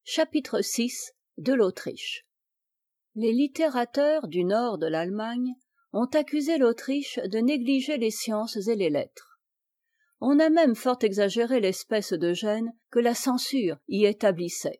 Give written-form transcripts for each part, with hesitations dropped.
chapitre vi de l'Autriche. Les littérateurs du nord de l'Allemagne ont accusé l'Autriche de négliger les sciences et les lettres. On a même fort exagéré l'espèce de gêne que la censure y établissait.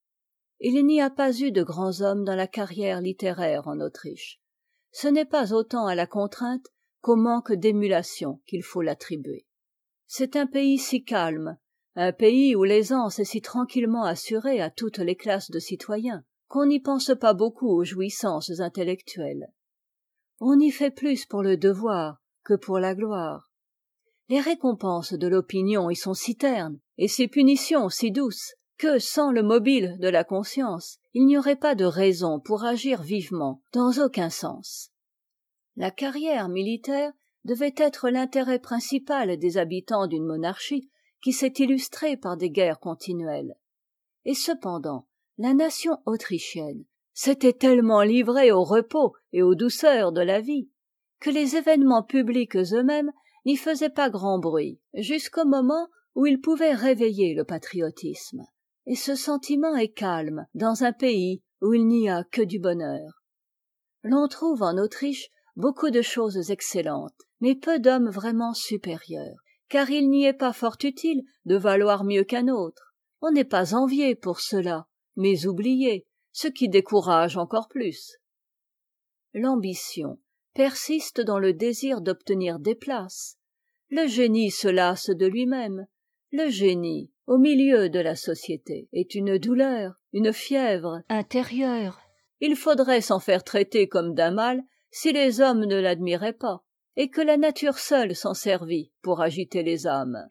Il n'y a pas eu de grands hommes dans la carrière littéraire en Autriche. Ce n'est pas autant à la contrainte qu'au manque d'émulation qu'il faut l'attribuer. C'est un pays si calme, un pays où l'aisance est si tranquillement assurée à toutes les classes de citoyens, qu'on n'y pense pas beaucoup aux jouissances intellectuelles. On y fait plus pour le devoir que pour la gloire. Les récompenses de l'opinion y sont si ternes, et ses punitions si douces, que, sans le mobile de la conscience, il n'y aurait pas de raison pour agir vivement dans aucun sens. La carrière militaire devait être l'intérêt principal des habitants d'une monarchie qui s'est illustrée par des guerres continuelles. Et cependant, la nation autrichienne s'était tellement livrée au repos et aux douceurs de la vie que les événements publics eux-mêmes n'y faisaient pas grand bruit, jusqu'au moment où ils pouvaient réveiller le patriotisme. Et ce sentiment est calme dans un pays où il n'y a que du bonheur. L'on trouve en Autriche beaucoup de choses excellentes, mais peu d'hommes vraiment supérieurs, car il n'y est pas fort utile de valoir mieux qu'un autre. On n'est pas envié pour cela, mais oublié, ce qui décourage encore plus. L'ambition persiste dans le désir d'obtenir des places. Le génie se lasse de lui-même. Le génie, au milieu de la société, est une douleur, une fièvre intérieure. Il faudrait s'en faire traiter comme d'un mal si les hommes ne l'admiraient pas, et que la nature seule s'en servît pour agiter les âmes.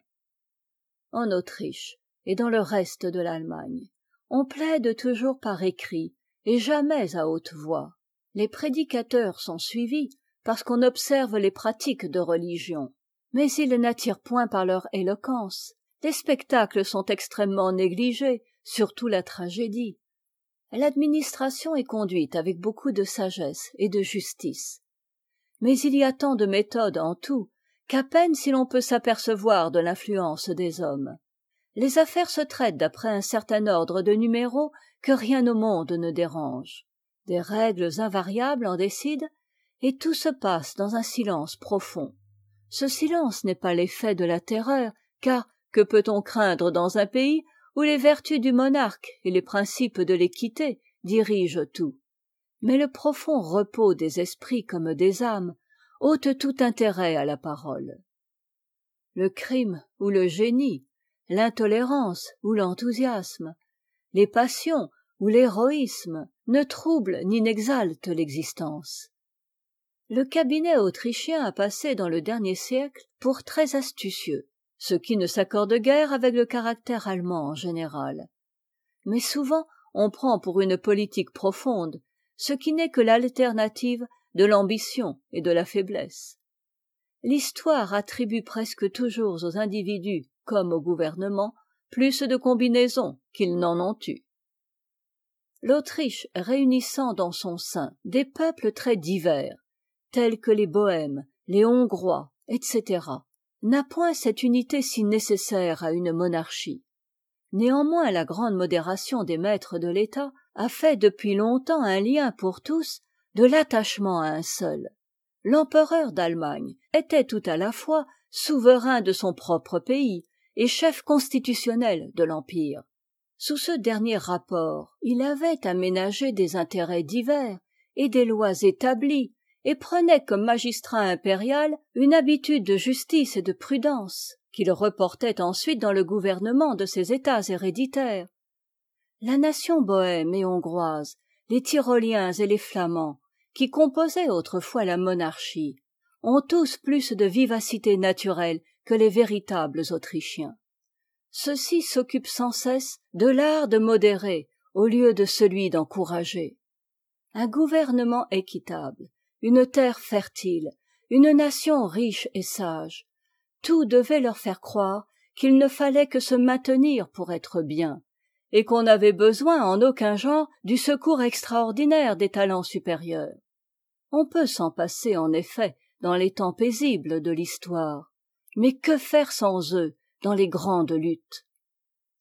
En Autriche et dans le reste de l'Allemagne, on plaide toujours par écrit et jamais à haute voix. Les prédicateurs sont suivis parce qu'on observe les pratiques de religion, mais ils n'attirent point par leur éloquence. Les spectacles sont extrêmement négligés, surtout la tragédie. L'administration est conduite avec beaucoup de sagesse et de justice. Mais il y a tant de méthodes en tout qu'à peine si l'on peut s'apercevoir de l'influence des hommes. Les affaires se traitent d'après un certain ordre de numéros que rien au monde ne dérange. Des règles invariables en décident, et tout se passe dans un silence profond. Ce silence n'est pas l'effet de la terreur, car que peut-on craindre dans un pays où les vertus du monarque et les principes de l'équité dirigent tout? Mais le profond repos des esprits comme des âmes ôte tout intérêt à la parole. Le crime ou le génie, l'intolérance ou l'enthousiasme, les passions ou l'héroïsme ne troublent ni n'exaltent l'existence. Le cabinet autrichien a passé dans le dernier siècle pour très astucieux, ce qui ne s'accorde guère avec le caractère allemand en général. Mais souvent on prend pour une politique profonde ce qui n'est que l'alternative de l'ambition et de la faiblesse. L'histoire attribue presque toujours aux individus, comme au gouvernement, plus de combinaisons qu'ils n'en ont eu. L'Autriche réunissant dans son sein des peuples très divers, tels que les Bohèmes, les Hongrois, etc., n'a point cette unité si nécessaire à une monarchie. Néanmoins, la grande modération des maîtres de l'État a fait depuis longtemps un lien pour tous de l'attachement à un seul. L'empereur d'Allemagne était tout à la fois souverain de son propre pays et chef constitutionnel de l'Empire. Sous ce dernier rapport, il avait aménagé des intérêts divers et des lois établies, et prenait comme magistrat impérial une habitude de justice et de prudence, qu'il reportait ensuite dans le gouvernement de ses États héréditaires. La nation bohème et hongroise, les Tyroliens et les Flamands, qui composaient autrefois la monarchie, ont tous plus de vivacité naturelle que les véritables Autrichiens. Ceux-ci s'occupent sans cesse de l'art de modérer au lieu de celui d'encourager. Un gouvernement équitable, une terre fertile, une nation riche et sage, tout devait leur faire croire qu'il ne fallait que se maintenir pour être bien, et qu'on n'avait besoin en aucun genre du secours extraordinaire des talents supérieurs. On peut s'en passer en effet dans les temps paisibles de l'histoire, mais que faire sans eux dans les grandes luttes?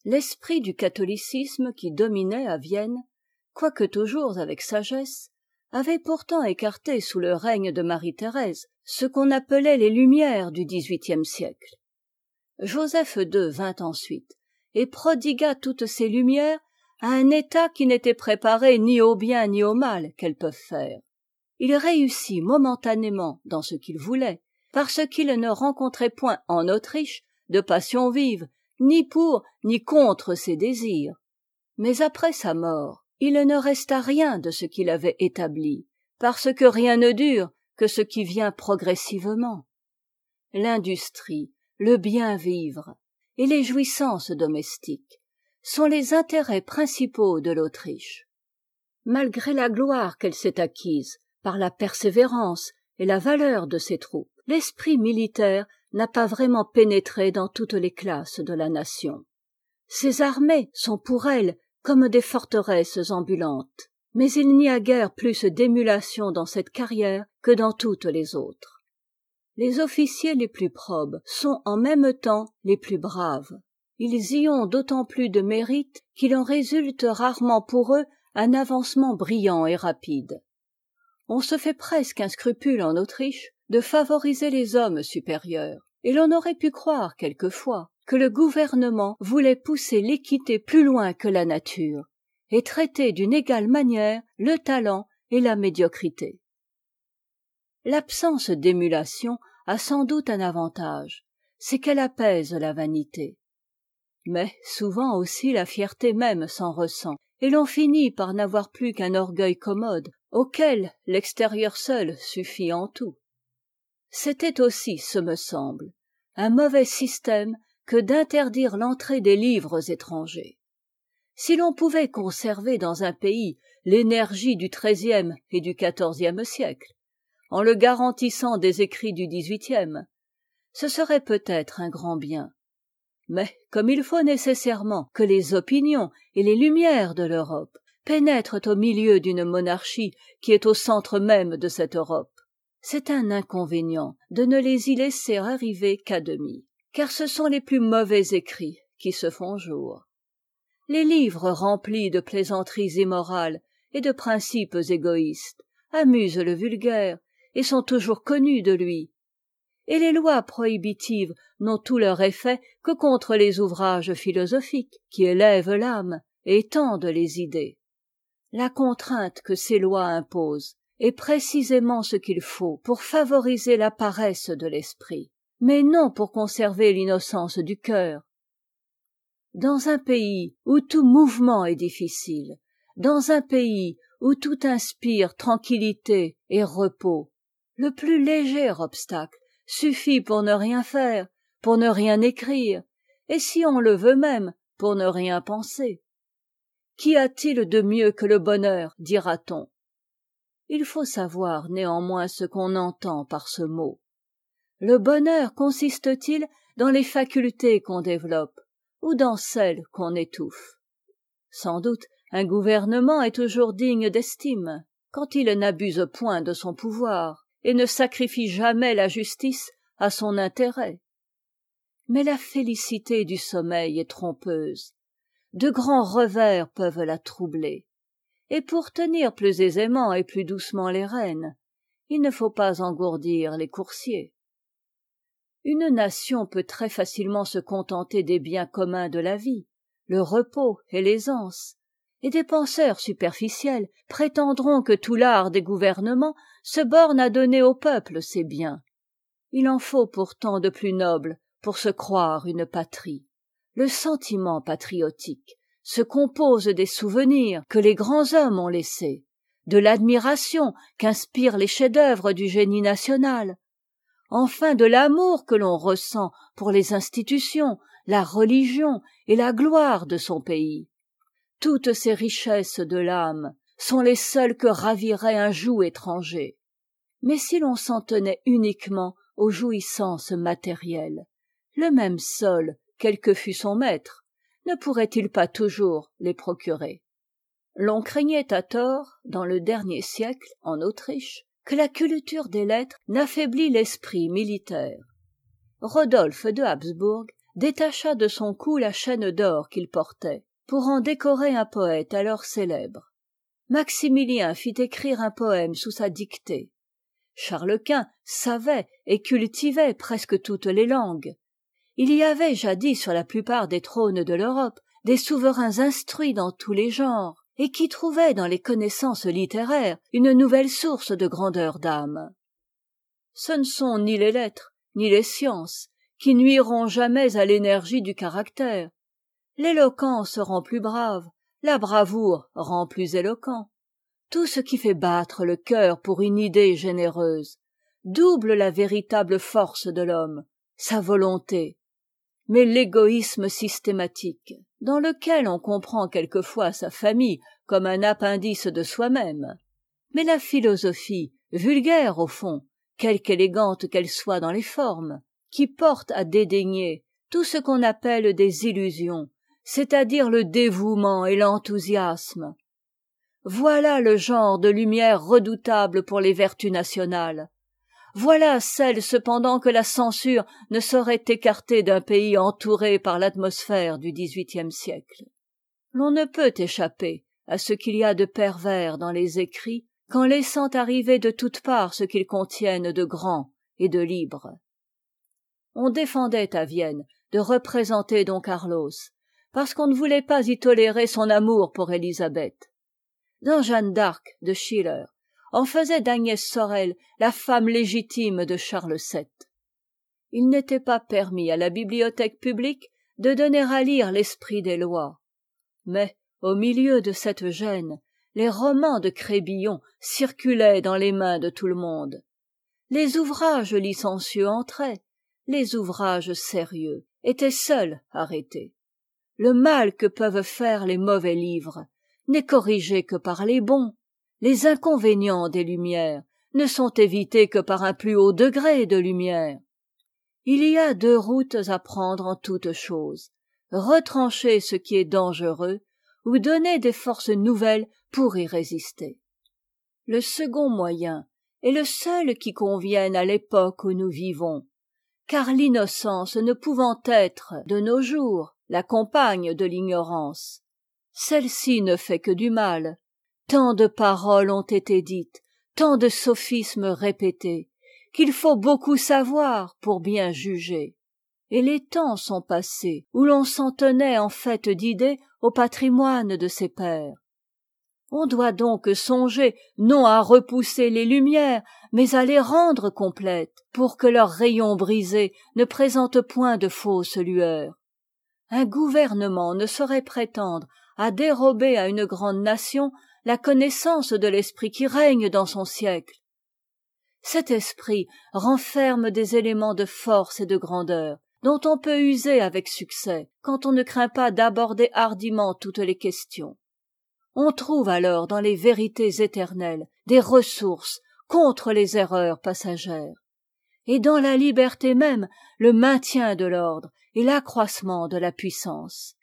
L'esprit du catholicisme qui dominait à Vienne, quoique toujours avec sagesse, avait pourtant écarté sous le règne de Marie-Thérèse ce qu'on appelait les Lumières du XVIIIe siècle. Joseph II vint ensuite et prodigua toutes ces lumières à un État qui n'était préparé ni au bien ni au mal qu'elles peuvent faire. Il réussit momentanément dans ce qu'il voulait, parce qu'il ne rencontrait point en Autriche de passion vive, ni pour ni contre ses désirs. Mais après sa mort, il ne resta rien de ce qu'il avait établi, parce que rien ne dure que ce qui vient progressivement. L'industrie, le bien vivre et les jouissances domestiques sont les intérêts principaux de l'Autriche. Malgré la gloire qu'elle s'est acquise par la persévérance et la valeur de ses troupes, l'esprit militaire n'a pas vraiment pénétré dans toutes les classes de la nation. Ses armées sont pour elle comme des forteresses ambulantes, mais il n'y a guère plus d'émulation dans cette carrière que dans toutes les autres. Les officiers les plus probes sont en même temps les plus braves. Ils y ont d'autant plus de mérite qu'il en résulte rarement pour eux un avancement brillant et rapide. On se fait presque un scrupule en Autriche de favoriser les hommes supérieurs, et l'on aurait pu croire quelquefois que le gouvernement voulait pousser l'équité plus loin que la nature, et traiter d'une égale manière le talent et la médiocrité. L'absence d'émulation a sans doute un avantage, c'est qu'elle apaise la vanité. Mais souvent aussi la fierté même s'en ressent, et l'on finit par n'avoir plus qu'un orgueil commode, auquel l'extérieur seul suffit en tout. C'était aussi, ce me semble, un mauvais système que d'interdire l'entrée des livres étrangers. Si l'on pouvait conserver dans un pays l'énergie du XIIIe et du XIVe siècle, en le garantissant des écrits du XVIIIe, ce serait peut-être un grand bien. Mais comme il faut nécessairement que les opinions et les lumières de l'Europe pénètrent au milieu d'une monarchie qui est au centre même de cette Europe, c'est un inconvénient de ne les y laisser arriver qu'à demi, car ce sont les plus mauvais écrits qui se font jour. Les livres remplis de plaisanteries immorales et de principes égoïstes amusent le vulgaire et sont toujours connus de lui. Et les lois prohibitives n'ont tout leur effet que contre les ouvrages philosophiques qui élèvent l'âme et étendent les idées. La contrainte que ces lois imposent est précisément ce qu'il faut pour favoriser la paresse de l'esprit, mais non pour conserver l'innocence du cœur. Dans un pays où tout mouvement est difficile, dans un pays où tout inspire tranquillité et repos, le plus léger obstacle suffit pour ne rien faire, pour ne rien écrire, et si on le veut même, pour ne rien penser. Qu'y a-t-il de mieux que le bonheur, dira-t-on? Il faut savoir néanmoins ce qu'on entend par ce mot. Le bonheur consiste-t-il dans les facultés qu'on développe ou dans celles qu'on étouffe? Sans doute, un gouvernement est toujours digne d'estime quand il n'abuse point de son pouvoir et ne sacrifie jamais la justice à son intérêt. Mais la félicité du sommeil est trompeuse. De grands revers peuvent la troubler. Et pour tenir plus aisément et plus doucement les rênes, il ne faut pas engourdir les coursiers. Une nation peut très facilement se contenter des biens communs de la vie, le repos et l'aisance, et des penseurs superficiels prétendront que tout l'art des gouvernements se borne à donner au peuple ces biens. Il en faut pourtant de plus noble pour se croire une patrie. Le sentiment patriotique se compose des souvenirs que les grands hommes ont laissés, de l'admiration qu'inspirent les chefs-d'œuvre du génie national, enfin de l'amour que l'on ressent pour les institutions, la religion et la gloire de son pays. Toutes ces richesses de l'âme sont les seules que ravirait un joug étranger. Mais si l'on s'en tenait uniquement aux jouissances matérielles, le même Sol, quel que fût son maître, ne pourrait-il pas toujours les procurer? L'on craignait à tort, dans le dernier siècle, en Autriche, que la culture des lettres n'affaiblit l'esprit militaire. Rodolphe de Habsbourg détacha de son cou la chaîne d'or qu'il portait, pour en décorer un poète alors célèbre. Maximilien fit écrire un poème sous sa dictée. Charles Quint savait et cultivait presque toutes les langues. Il y avait jadis sur la plupart des trônes de l'Europe des souverains instruits dans tous les genres, et qui trouvaient dans les connaissances littéraires une nouvelle source de grandeur d'âme. Ce ne sont ni les lettres, ni les sciences, qui nuiront jamais à l'énergie du caractère. L'éloquence rend plus brave, la bravoure rend plus éloquent. Tout ce qui fait battre le cœur pour une idée généreuse double la véritable force de l'homme, sa volonté. Mais l'égoïsme systématique, dans lequel on comprend quelquefois sa famille comme un appendice de soi-même, mais la philosophie, vulgaire au fond, quelque élégante qu'elle soit dans les formes, qui porte à dédaigner tout ce qu'on appelle des illusions, c'est-à-dire le dévouement et l'enthousiasme. Voilà le genre de lumière redoutable pour les vertus nationales. Voilà celle cependant que la censure ne saurait écarter d'un pays entouré par l'atmosphère du XVIIIe siècle. L'on ne peut échapper à ce qu'il y a de pervers dans les écrits qu'en laissant arriver de toutes parts ce qu'ils contiennent de grand et de libre. On défendait à Vienne de représenter Don Carlos, parce qu'on ne voulait pas y tolérer son amour pour Élisabeth. Dans Jeanne d'Arc de Schiller, on faisait d'Agnès Sorel la femme légitime de Charles VII. Il n'était pas permis à la bibliothèque publique de donner à lire l'esprit des lois. Mais, au milieu de cette gêne, les romans de Crébillon circulaient dans les mains de tout le monde. Les ouvrages licencieux entraient, les ouvrages sérieux étaient seuls arrêtés. Le mal que peuvent faire les mauvais livres n'est corrigé que par les bons. Les inconvénients des Lumières ne sont évités que par un plus haut degré de lumière. Il y a deux routes à prendre en toutes choses, retrancher ce qui est dangereux ou donner des forces nouvelles pour y résister. Le second moyen est le seul qui convienne à l'époque où nous vivons, car l'innocence ne pouvant être, de nos jours, la compagne de l'ignorance, celle-ci ne fait que du mal. Tant de paroles ont été dites, tant de sophismes répétés, qu'il faut beaucoup savoir pour bien juger. Et les temps sont passés où l'on s'en tenait en fait d'idées au patrimoine de ses pères. On doit donc songer non à repousser les Lumières, mais à les rendre complètes, pour que leurs rayons brisés ne présentent point de fausses lueurs. Un gouvernement ne saurait prétendre à dérober à une grande nation la connaissance de l'esprit qui règne dans son siècle. Cet esprit renferme des éléments de force et de grandeur, dont on peut user avec succès quand on ne craint pas d'aborder hardiment toutes les questions. On trouve alors dans les vérités éternelles des ressources contre les erreurs passagères, et dans la liberté même le maintien de l'ordre et l'accroissement de la puissance.